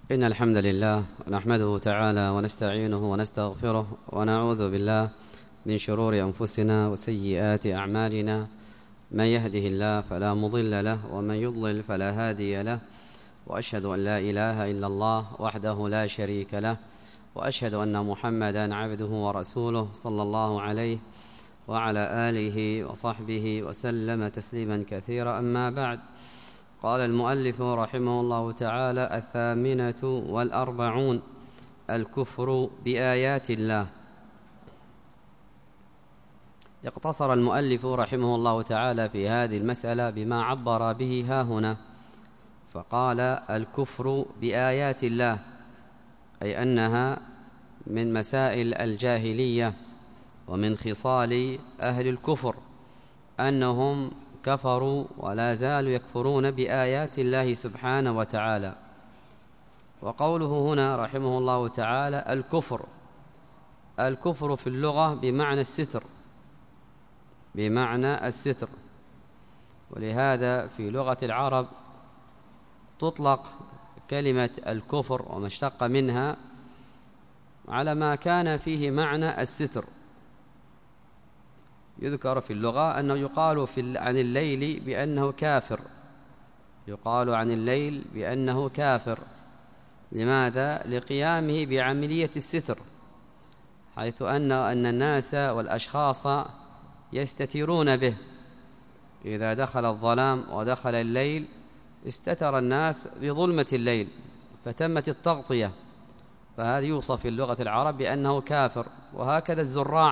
إن الحمد لله نحمده تعالى ونستعينه ونستغفره ونعوذ بالله من شرور أنفسنا وسيئات أعمالنا. من يهده الله فلا مضل له ومن يضلل فلا هادي له، وأشهد أن لا إله إلا الله وحده لا شريك له، وأشهد أن محمدا عبده ورسوله صلى الله عليه وعلى آله وصحبه وسلم تسليما كثيرا. أما بعد، قال المؤلف رحمه الله تعالى: 48 الكفر بآيات الله. اقتصر المؤلف رحمه الله تعالى في هذه المسألة بما عبر به هاهنا، فقال: الكفر بآيات الله، أي أنها من مسائل الجاهلية ومن خصال أهل الكفر، أنهم كفروا ولا زالوا يكفرون بآيات الله سبحانه وتعالى. وقوله هنا رحمه الله تعالى الكفر في اللغة بمعنى الستر، ولهذا في لغة العرب تطلق كلمة الكفر وما اشتق منها على ما كان فيه معنى الستر. يذكر في اللغة أنه يقال عن الليل بأنه كافر، يقال عن الليل بأنه كافر. لماذا؟ لقيامه بعملية الستر، حيث أن الناس والأشخاص يستترون به. إذا دخل الظلام ودخل الليل استتر الناس بظلمة الليل، فتمت التغطية، فهذا يوصف في اللغة العرب بأنه كافر. وهكذا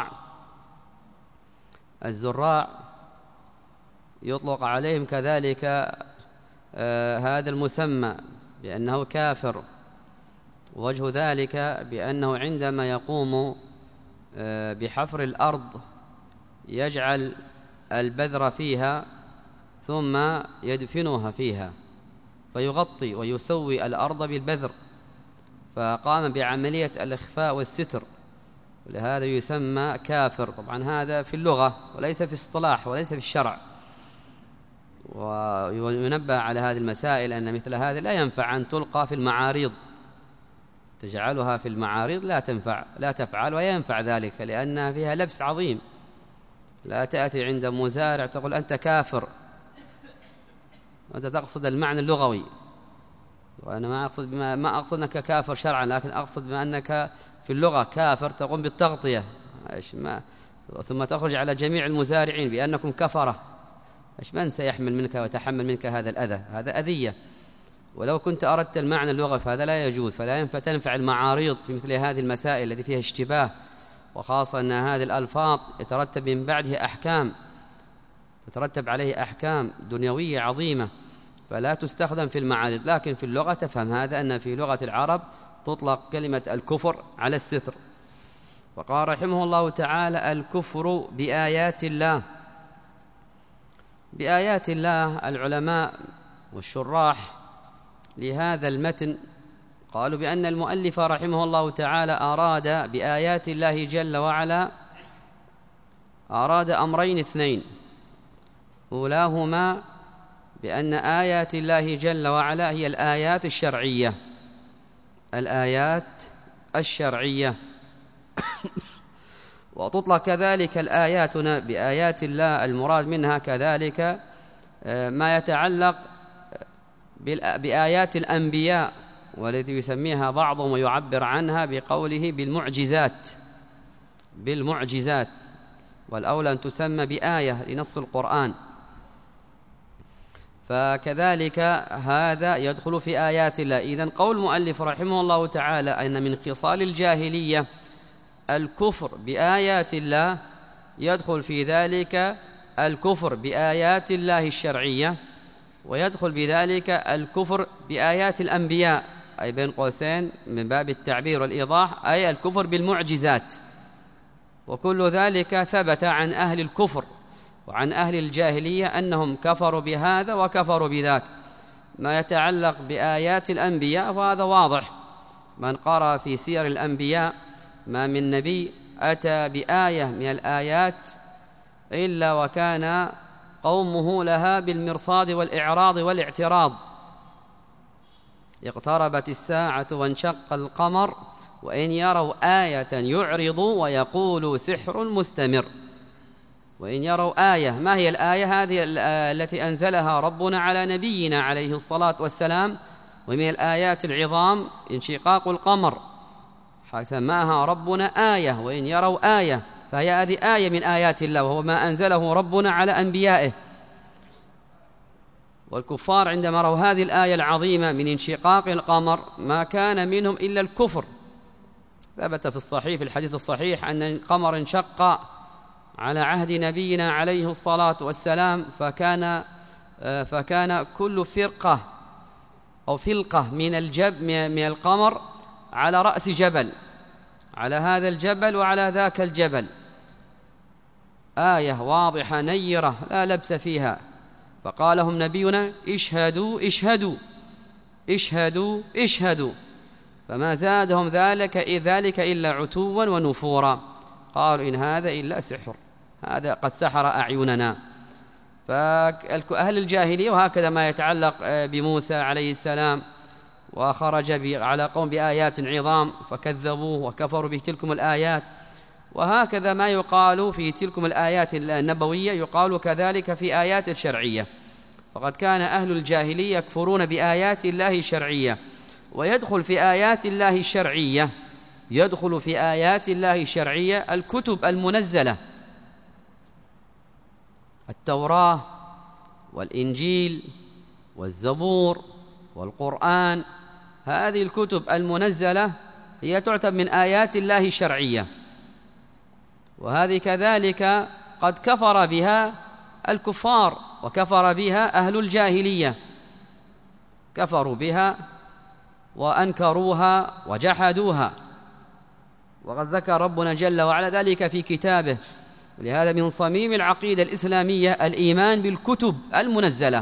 الزراع يطلق عليهم كذلك هذا المسمى بأنه كافر. وجه ذلك بأنه عندما يقوم بحفر الأرض يجعل البذر فيها ثم يدفنها فيها، فيغطي ويسوي الأرض بالبذر، فقام بعملية الإخفاء والستر، لهذا يسمى كافر. طبعا هذا في اللغة وليس في الاصطلاح وليس في الشرع. وينبه على هذه المسائل أن مثل هذه لا ينفع أن تلقى في المعاريض، تجعلها في المعاريض لا تفعل وينفع ذلك، لأنها فيها لبس عظيم. لا تأتي عند مزارع تقول أنت كافر، وأنت تقصد المعنى اللغوي، وأنا ما أقصد أنك كافر شرعا، لكن أقصد بما أنك في اللغة كافر تقوم بالتغطية، ثم تخرج على جميع المزارعين بأنكم كفرة. من سيحمل منك ويتحمل منك هذا الأذى؟ هذا أذية. ولو كنت أردت المعنى اللغوي فهذا لا يجوز، فلا ينفع تنفع المعاريض في مثل هذه المسائل التي فيها اشتباه، وخاصة أن هذه الألفاظ يترتب من بعدها أحكام، تترتب عليه أحكام دنيوية عظيمة، فلا تستخدم في المعارض. لكن في اللغة تفهم هذا، أن في لغة العرب تطلق كلمة الكفر على الستر. وقال رحمه الله تعالى: الكفر بآيات الله. بآيات الله، العلماء والشراح لهذا المتن قالوا بأن المؤلف رحمه الله تعالى أراد بآيات الله جل وعلا أمرين اثنين. أولاهما بأن آيات الله جل وعلا هي الآيات الشرعية وتطلق كذلك الآيات بآيات الله، المراد منها كذلك ما يتعلق بآيات الأنبياء، والتي يسميها بعضهم ويعبر عنها بقوله بالمعجزات، والأولى أن تسمى بآية لنص القرآن. فكذلك هذا يدخل في آيات الله. إذن قول المؤلف رحمه الله تعالى أن من خصال الجاهلية الكفر بآيات الله، يدخل في ذلك الكفر بآيات الله الشرعية، ويدخل بذلك الكفر بآيات الأنبياء، أي بين قوسين من باب التعبير والإيضاح، أي الكفر بالمعجزات. وكل ذلك ثبت عن أهل الكفر وعن أهل الجاهلية أنهم كفروا بهذا وكفروا بذاك. ما يتعلق بآيات الأنبياء فهذا واضح، من قرأ في سير الأنبياء ما من نبي أتى بآية من الآيات إلا وكان قومه لها بالمرصاد والإعراض والاعتراض. اقتربت الساعة وانشق القمر وإن يروا آية يعرضوا ويقولوا سحر مستمر. وإن يروا آية، ما هي الآية؟ هذه التي أنزلها ربنا على نبينا عليه الصلاة والسلام، ومن الآيات العظام انشقاق القمر، سماها ربنا آية. وإن يروا آية فهي هذه آية من آيات الله، وهو ما أنزله ربنا على أنبيائه. والكفار عندما رأوا هذه الآية العظيمة من انشقاق القمر ما كان منهم إلا الكفر. ثبت في الحديث الصحيح أن القمر انشق على عهد نبينا عليه الصلاة والسلام، فكان كل فرقة أو فلقة من القمر على رأس جبل، على هذا الجبل وعلى ذاك الجبل، آية واضحة نيرة لا لبس فيها. فقال لهم نبينا: اشهدوا اشهدوا اشهدوا اشهدوا، فما زادهم ذلك إلا عتوا ونفورا. قالوا: إن هذا إلا سحر، هذا قد سحر أعيننا. فأهل الجاهلية، وهكذا ما يتعلق بموسى عليه السلام، وخرج على قوم بآيات عظام فكذبوه وكفروا بتلكم الآيات، وهكذا ما يقال في تلكم الآيات النبوية يقال كذلك في آيات الشرعية. فقد كان أهل الجاهلية يكفرون بآيات الله الشرعية، ويدخل في آيات الله الشرعية الكتب المنزلة، التوراة والإنجيل والزبور والقرآن. هذه الكتب المنزلة هي تعتبر من آيات الله الشرعية، وهذه كذلك قد كفر بها الكفار وكفر بها أهل الجاهلية، كفروا بها وأنكروها وجحدوها، وقد ذكر ربنا جل وعلا ذلك في كتابه. ولهذا من صميم العقيدة الإسلامية الإيمان بالكتب المنزلة.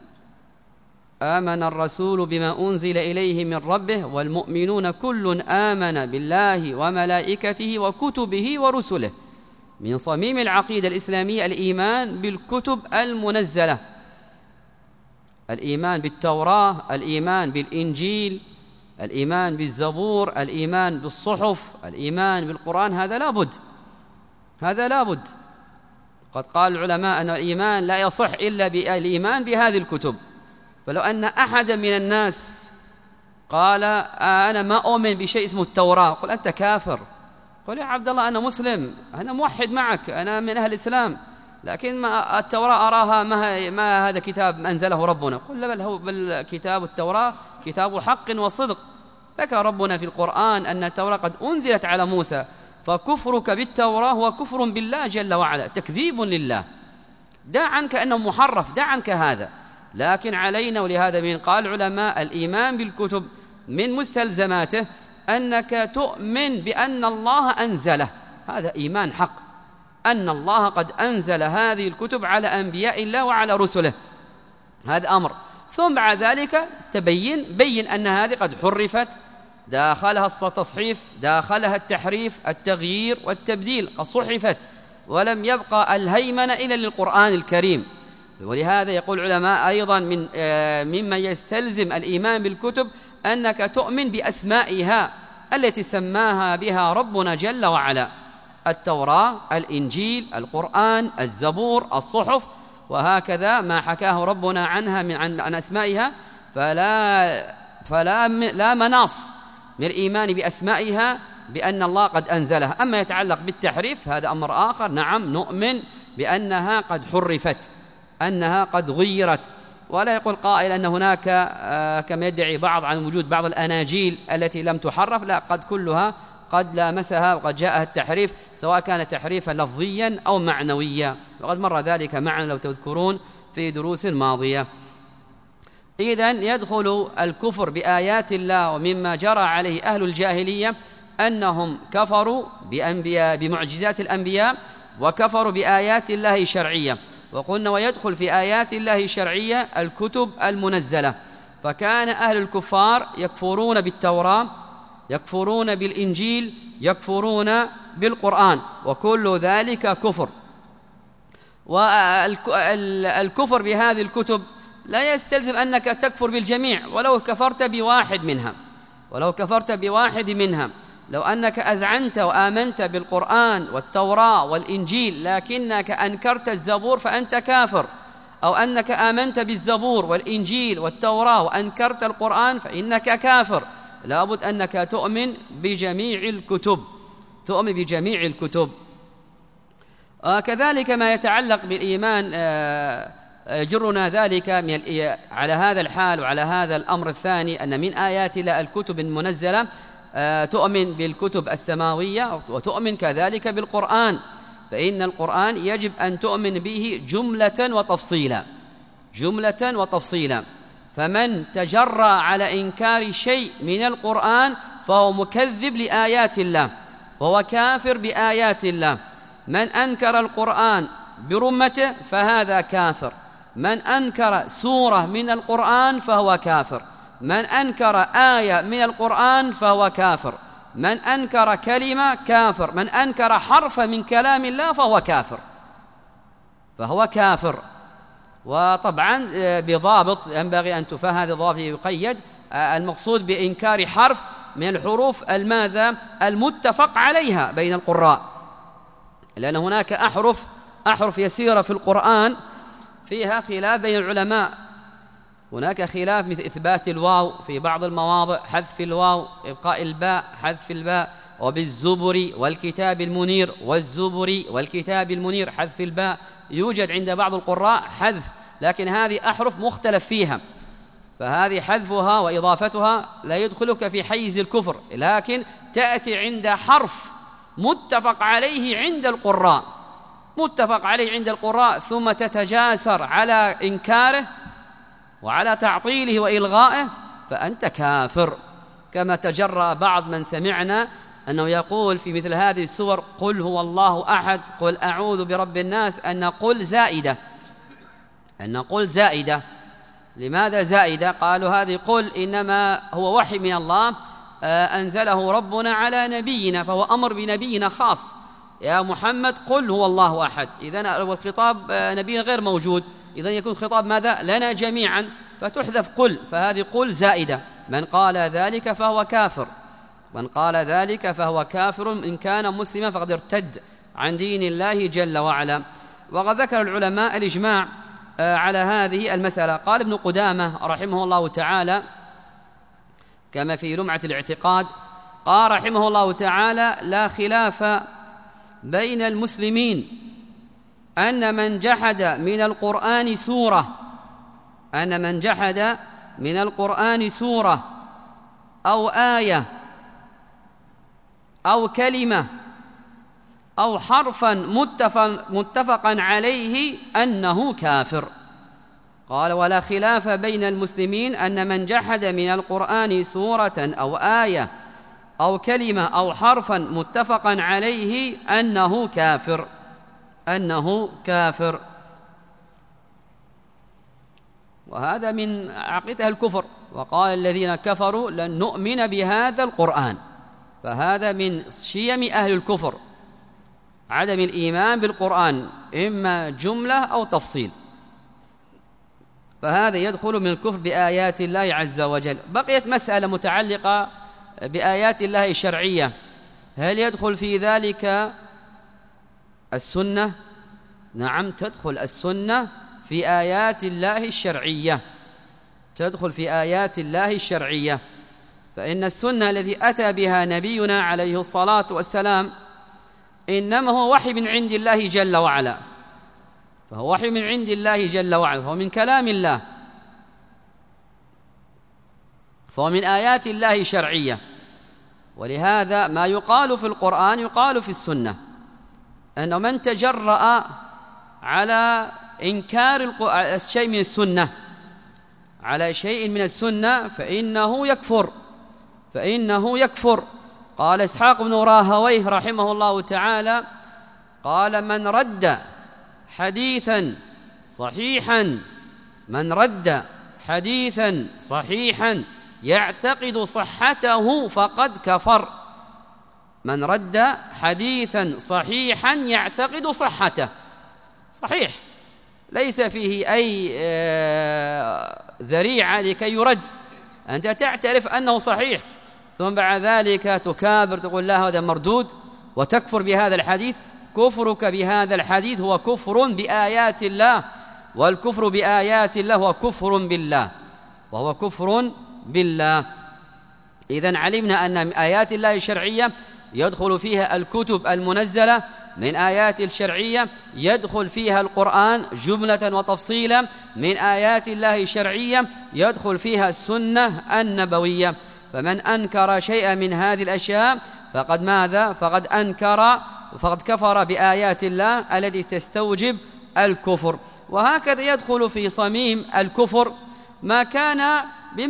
آمن الرسول بما أنزل إليه من ربه والمؤمنون كل آمن بالله وملائكته وكتبه ورسله. من صميم العقيدة الإسلامية الإيمان بالكتب المنزلة، الإيمان بالتوراة، الإيمان بالإنجيل، الإيمان بالزبور، الإيمان بالصحف، الإيمان بالقرآن. هذا لا بد. قد قال العلماء أن الإيمان لا يصح إلا بالإيمان بهذه الكتب. فلو أن أحدا من الناس قال: أنا ما أؤمن بشيء اسمه التوراة، قل: أنت كافر. قل: يا عبد الله، أنا مسلم، أنا موحد معك، أنا من أهل الإسلام، لكن ما التوراة أراها ما هذا كتاب أنزله ربنا. قل: لا، بل كتاب التوراة كتاب حق وصدق. ذكر ربنا في القرآن أن التوراة قد أنزلت على موسى، فكفرك بالتوراة هو كفر بالله جل وعلا، تكذيب لله. دع عنك أنه محرف، دع عنك هذا. لكن علينا، ولهذا من قال العلماء الإيمان بالكتب من مستلزماته أنك تؤمن بأن الله أنزله، هذا إيمان حق، أن الله قد أنزل هذه الكتب على أنبياء الله وعلى رسله، هذا أمر. ثم بعد ذلك بين أن هذه قد حرفت، داخلها التصحيف، داخلها التحريف، التغيير والتبديل، قد صحفت ولم يبقى الهيمنة إلا للقرآن الكريم. ولهذا يقول العلماء أيضا مما يستلزم الإيمان بالكتب أنك تؤمن بأسمائها التي سماها بها ربنا جل وعلا: التوراة، الإنجيل، القرآن، الزبور، الصحف، وهكذا ما حكاه ربنا عنها عن أسمائها. فلا مناص من الإيمان بأسمائها بأن الله قد أنزلها. أما يتعلق بالتحريف هذا أمر آخر، نعم نؤمن بأنها قد حرفت، أنها قد غيرت. ولا يقول قائل أن هناك كما يدعي بعض عن وجود بعض الأناجيل التي لم تحرف، لا، قد كلها قد لامسها وقد جاءها التحريف، سواء كان تحريفا لفظيا أو معنويا، وقد مر ذلك معنا لو تذكرون في دروس ماضية. إذن يدخل الكفر بآيات الله ومما جرى عليه أهل الجاهلية أنهم كفروا بمعجزات الأنبياء وكفروا بآيات الله الشرعية. وقلنا ويدخل في آيات الله الشرعية الكتب المنزلة. فكان أهل الكفار يكفرون بالتوراة، يكفرون بالإنجيل، يكفرون بالقرآن، وكل ذلك كفر. والكفر بهذه الكتب لا يستلزم أنك تكفر بالجميع ولو كفرت بواحد منها. لو أنك أذعنت وآمنت بالقرآن والتوراة والإنجيل لكنك أنكرت الزبور فأنت كافر، أو أنك آمنت بالزبور والإنجيل والتوراة وأنكرت القرآن فإنك كافر. لابد أنك تؤمن بجميع الكتب. كذلك ما يتعلق بالإيمان يجرنا ذلك على هذا الحال وعلى هذا الأمر الثاني، أن من آيات الله الكتب المنزلة، تؤمن بالكتب السماوية وتؤمن كذلك بالقرآن، فإن القرآن يجب أن تؤمن به جملة وتفصيلا. فمن تجرى على إنكار شيء من القرآن فهو مكذب لآيات الله وهو كافر بآيات الله. من أنكر القرآن برمته فهذا كافر، من أنكر سورة من القرآن فهو كافر، من أنكر آية من القرآن فهو كافر، من أنكر كلمة كافر، من أنكر حرف من كلام الله فهو كافر. وطبعا بضابط ينبغي أن تفهم، هذا ضابط يقيد، المقصود بإنكار حرف من الحروف المتفق عليها بين القراء، لأن هناك أحرف يسيرة في القرآن فيها خلاف بين العلماء. هناك خلاف مثل إثبات الواو في بعض المواضع، حذف الواو، إبقاء الباء، حذف الباء، وبالزبر والكتاب المنير، والزبر والكتاب المنير حذف الباء. يوجد عند بعض القراء حذف، لكن هذه أحرف مختلف فيها، فهذه حذفها وإضافتها لا يدخلك في حيز الكفر، لكن تأتي عند حرف متفق عليه عند القراء ثم تتجاسر على إنكاره وعلى تعطيله وإلغائه فأنت كافر. كما تجرأ بعض من سمعنا أنه يقول في مثل هذه السور قل هو الله أحد، قل أعوذ برب الناس، أن قل زائدة. لماذا زائدة؟ قالوا هذه قل إنما هو وحي من الله أنزله ربنا على نبينا، فهو أمر بنبينا خاص، يا محمد قل هو الله أحد. إذن الخطاب نبينا غير موجود، إذن يكون خطاب ماذا؟ لنا جميعا، فتحذف قل، فهذه قل زائدة. من قال ذلك فهو كافر إن كان مسلما فقد ارتد عن دين الله جل وعلا. وقد ذكر العلماء الإجماع على هذه المسألة. قال ابن قدامة رحمه الله تعالى كما في لمعة الاعتقاد، قال رحمه الله تعالى: لا خلاف بين المسلمين أن من جحد من القرآن سورة أو آية أو كلمة أو حرفا متفقا عليه أنه كافر. قال: ولا خلاف بين المسلمين أن من جحد من القرآن سورة أو آية أو كلمة أو حرفا متفقا عليه أنه كافر. وهذا من عقيدة الكفر. وقال الذين كفروا لن نؤمن بهذا القرآن، فهذا من شيم أهل الكفر، عدم الإيمان بالقرآن إما جملة أو تفصيل، فهذا يدخل من الكفر بآيات الله عز وجل. بقيت مسألة متعلقة بآيات الله الشرعية، هل يدخل في ذلك السنة؟ نعم، تدخل السنة في آيات الله الشرعية، فإن السنة التي أتى بها نبينا عليه الصلاة والسلام إنما هو وحي من عند الله جل وعلا، فهو وحي من عند الله جل وعلا، فهو من كلام الله، فهو من آيات الله الشرعية. ولهذا ما يقال في القرآن يقال في السنة، أن من تجرأ على إنكار شيء من السنة فإنه يكفر. قال إسحاق بن راهويه رحمه الله تعالى: قال: من رد حديثا صحيحا يعتقد صحته فقد كفر. من رد حديثا صحيحا يعتقد صحته، صحيح ليس فيه أي ذريعة لكي يرد، أنت تعترف أنه صحيح ثم بعد ذلك تكابر تقول لا هذا مردود وتكفر بهذا الحديث. كفرك بهذا الحديث هو كفر بآيات الله، والكفر بآيات الله هو كفر بالله، وهو كفر بالله. إذن علمنا أن آيات الله الشرعية يدخل فيها الكتب المنزلة، من آيات الشرعية يدخل فيها القرآن جملة وتفصيلا، من آيات الله الشرعية يدخل فيها السنة النبوية. فمن أنكر شيئا من هذه الأشياء فقد ماذا؟ فقد كفر بآيات الله التي تستوجب الكفر. وهكذا يدخل في صميم الكفر ما كان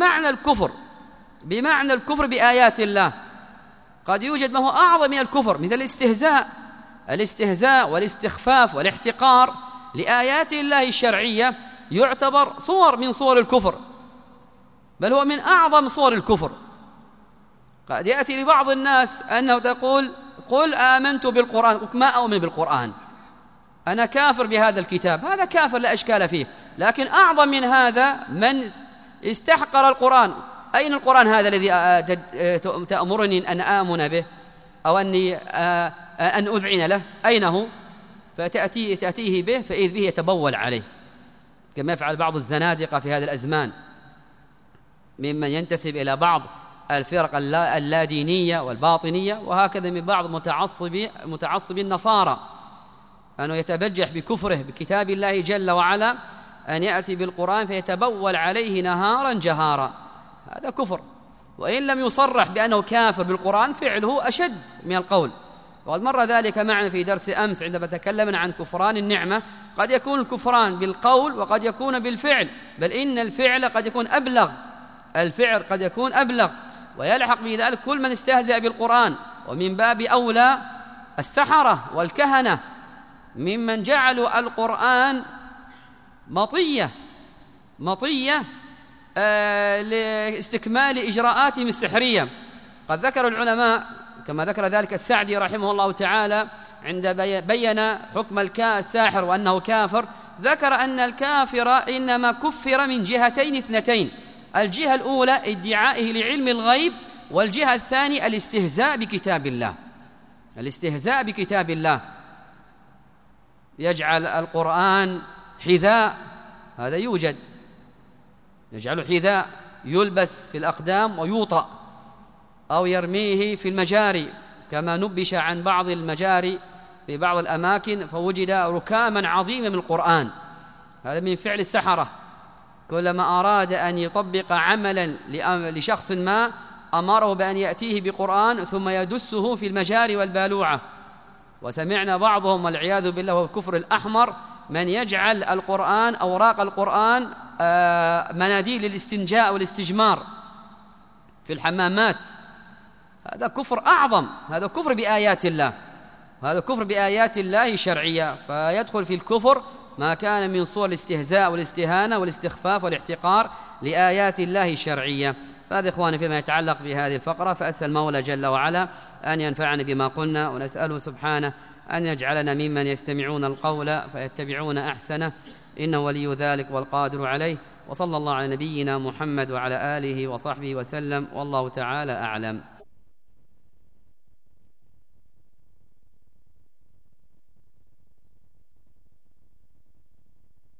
بمعنى الكفر بآيات الله. قد يوجد ما هو أعظم من الكفر، مثل الاستهزاء والاستخفاف والاحتقار لآيات الله الشرعية، يعتبر صور من صور الكفر، بل هو من أعظم صور الكفر. قد يأتي لبعض الناس أنه تقول قل آمنت بالقرآن، ما أؤمن بالقرآن، أنا كافر بهذا الكتاب. هذا كافر لا إشكال فيه، لكن أعظم من هذا من استحقر القرآن. أين القرآن هذا الذي تأمرني أن آمن به أو أن أذعن له؟ أين هو؟ فتأتيه به فإذ به يتبول عليه، كما يفعل بعض الزنادقة في هذا الأزمان ممن ينتسب إلى بعض الفرق اللادينية والباطنية، وهكذا من بعض متعصبي النصارى، أنه يتبجح بكفره بكتاب الله جل وعلا، أن يأتي بالقرآن فيتبول عليه نهارا جهارا. هذا كفر، وإن لم يصرح بأنه كافر بالقرآن فعله أشد من القول. وقد مر ذلك معنا في درس أمس عندما تكلمنا عن كفران النعمة. قد يكون الكفران بالقول وقد يكون بالفعل، بل إن الفعل قد يكون أبلغ، ويلحق به ذلك كل من استهزأ بالقرآن، ومن باب أولى السحرة والكهنة ممن جعلوا القرآن مطية لاستكمال إجراءاتهم السحرية. قد ذكر العلماء كما ذكر ذلك السعدي رحمه الله تعالى عند بين حكم الساحر وأنه كافر، ذكر أن الكافر إنما كفر من جهتين اثنتين: الجهة الأولى ادعائه لعلم الغيب، والجهة الثانية الاستهزاء بكتاب الله. يجعل القرآن حذاء، هذا يوجد، يجعل حذاء يلبس في الأقدام ويوطأ، أو يرميه في المجاري، كما نبش عن بعض المجاري في بعض الأماكن فوجد ركاما عظيمة من القرآن. هذا من فعل السحرة، كلما أراد أن يطبق عملا لشخص ما أمره بأن يأتيه بقرآن ثم يدسه في المجاري والبالوعة. وسمعنا بعضهم والعياذ بالله هو الكفر الأحمر من يجعل القرآن أوراق القرآن مناديل للاستنجاء والاستجمار في الحمامات. هذا كفر أعظم، هذا كفر بآيات الله، هذا كفر بآيات الله الشرعية. فيدخل في الكفر ما كان من صور الاستهزاء والاستهانة والاستخفاف والاحتقار لآيات الله الشرعية. فهذا إخواني فيما يتعلق بهذه الفقرة، فأسأل المولى جل وعلا أن ينفعنا بما قلنا، ونسأله سبحانه أن يجعلنا ممن يستمعون القول فيتبعون أحسنه، إنه ولي ذلك والقادر عليه. وصلى الله على نبينا محمد وعلى آله وصحبه وسلم، والله تعالى أعلم.